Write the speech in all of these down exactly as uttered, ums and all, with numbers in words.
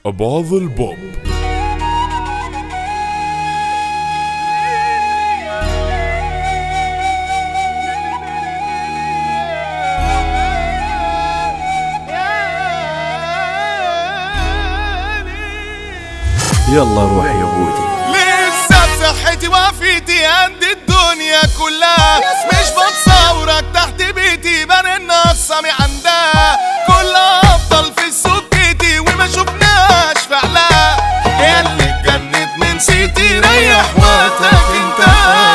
أباظ البوب. يلا روح يا بودي، لسه بصحتي وعافيتي قد الدنيا كلها، مش بتصورك تحت بيتي برن الصمي عندها، كلها افضل في سكتي وما شفناش فعلا، ياللي اتجنت من سيتي ريح وقتك انت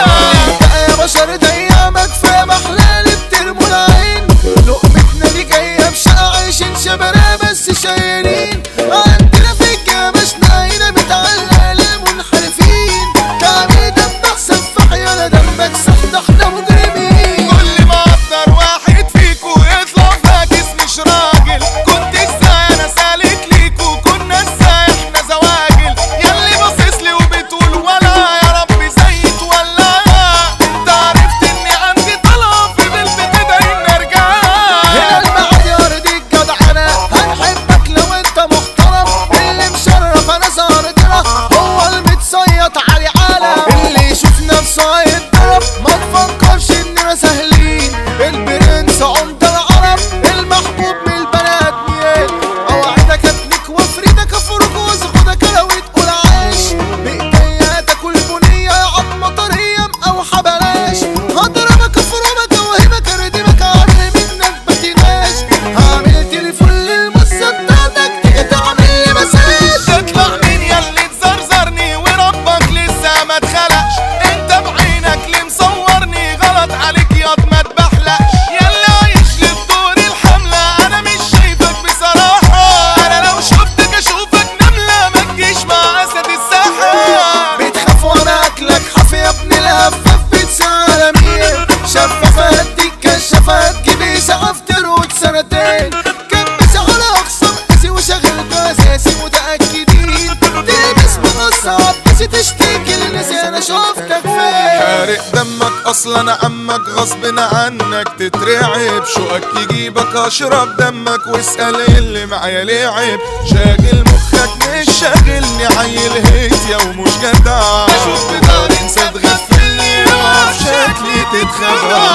يا بشر ديامك في محلال بترموا العين، لقمتنا دي جايه بشقى عايشين شبرا بس شايلين، عندنا في الجامشنا هنا متعلقه للمنحرفين، تعميد دمك سفاح يالا دمك سفح احنا مجرمين. كل ما اقدر واحد فيكو يطلع فاكس مش راجل، كنت ازاي انا سالك ليكو، كنا ازاي احنا زواجل، ياللي باصصلي وبتقول ولا يا رب زي تولع، انت عرفت اني عندي طلب في بلد كده اني ارجع. هنا المعاد يا ارض الجدعنه، هنحبك لو انت محترم، اللي مشرف انا زهرتنا هو المتصيط علي عالم، اللي يشوف نفسه هيتضرب ما تفكرش اننا سهلين، البرنس عمده العرب المحبوب من البنات مين، اوعدك ابنك وافردك افرك واسخدك لو تقول عايش، بايديا تاكل بنيه يا عظمه طريه مقوحه بلاش، هضربك افرمك اوهمك اردمك اعمل منك بتناش، هعمل تليفون للمصه بتاعتك تيجي تعمل لي مساج. تطلع مين ياللي تزرزرني وربك لسه ما اتخلقش، انت بعينك اللي مصورني غلط عليك ياض ما تبحلقش، ياللي عايش للدور الحملة انا مش شايفك بصراحة، انا لو شفتك اشوفك نملة ما تجيش مع اسد الساحة. بتخاف وانا اكلك حافي يا ابن الهفاف بتسعى على مين، شفافة هديك كشافة هتجيبي اسعاف تروت سنتين، كبس على اقصى مقاسي وشغلته اساسي متأكدين، تلبس مقص عباسي تشتكي للناس انا شوفتك فين. حارق دمك اصلا انا عمك غصب عنك تترعب، شوقك يجيبك اشرب دمك واسأل اللي معايا ليه عيب، شاغل مخك مش شاغلني عيل هيتيا ومش جدع، شوف بدار انسى تغفلني وفي شكلي تتخدع.